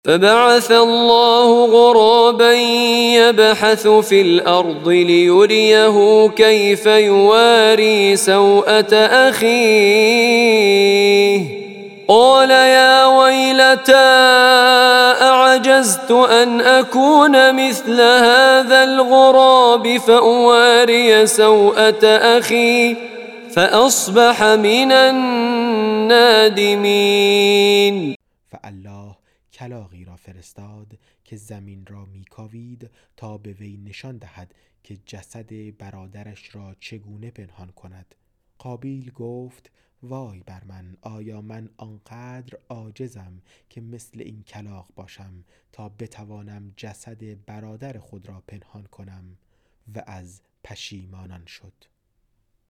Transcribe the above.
فبعث الله غرابا يبحث في الأرض ليريه كيف يواري سوءة أخيه قال يا ويلتى أعجزت أن أكون مثل هذا الغراب فأواري سوءة أخي فأصبح من النادمين. و الله کلاغی را فرستاد که زمین را میکاوید تا به وی نشان دهد که جسد برادرش را چگونه پنهان کند. قابیل گفت وای بر من، آیا من آنقدر عاجزم که مثل این کلاغ باشم تا بتوانم جسد برادر خود را پنهان کنم؟ و از پشیمانان شد.